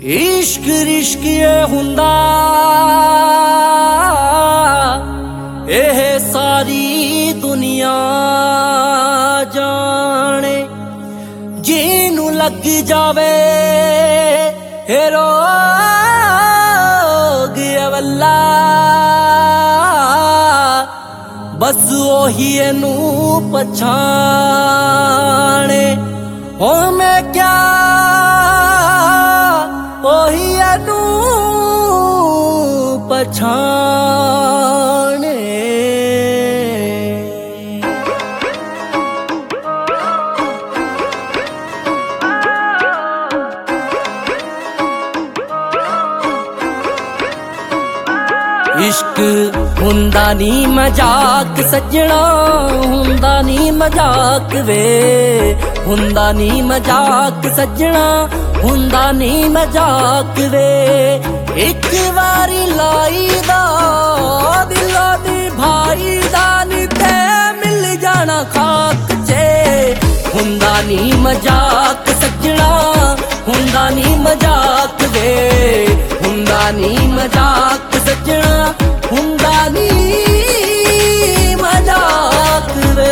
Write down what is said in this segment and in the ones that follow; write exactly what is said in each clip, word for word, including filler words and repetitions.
इश्क रिश्क ये हुंदा एह सारी दुनिया जाने, जिन्नू लग जावे हे रोग अवल्ला, बस ओही एनू पछाणे। हो मैं क्या ओही एनू पछाणे। इश्क हुंदा नी मजाक सजना, हुंदा नी मजाक वे, हुंदा नी मजाक सजना, हुंदा नी मजाक वे। एक वारी लाई दा दिला दी भाई दा नी ते मिल जाना खाक चे। हुंदा नी मजाक सजना, हुंदा नी मजाक वे, हुंदा नी मजाक सजना, हुंदा नी मजाक वे।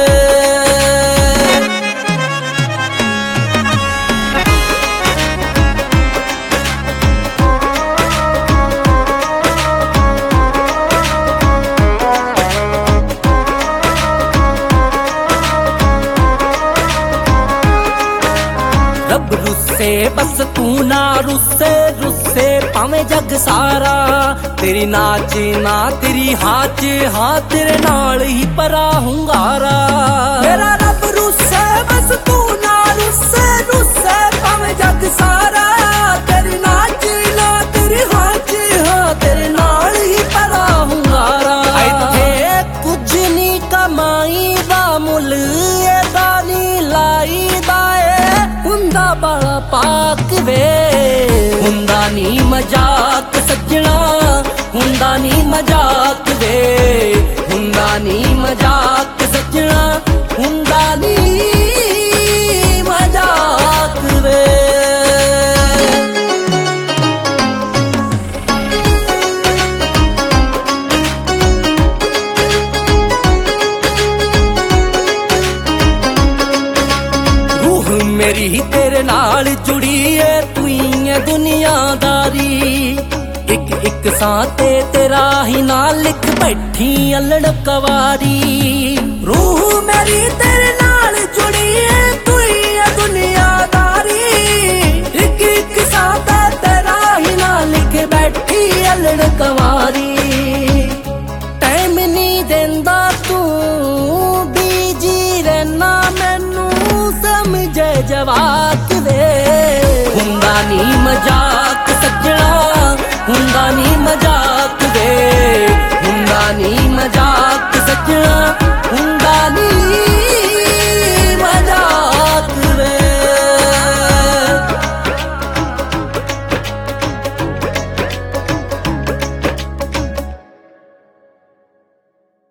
रब रुस्से बस तू ना रुस्से, रुस्से भावें जग सारा। तेरी नाच ना तेरी हाच, हाँ तेरे नाल ही परा हुंगारा। मेरा रब रुस्से बस तू ना रुस्से, रुस्से भावें जग सारा। तेरी नाच ना तेरी हाच, हाँ तेरे नाल ही परा हुंगारा। इत्थे कुछ नी कमाई दा मुल एदा नी लाई दा ए, हुंदा बड़ा पाक वे। हुंदा नी मजाक सजना, हुंदा नी मजाक वे, हुंदा नी मजाक सजना, हुंदा नी मजाक वे। मेरी तेरे नाल जुड़ी है तू ही है दुनियादारी। एक एक सांते तेरा ही नाल लिख बैठी अल्लड़ कवारी। रूह मेरी तेरे नाल जुड़ी है तू ही है दुनिया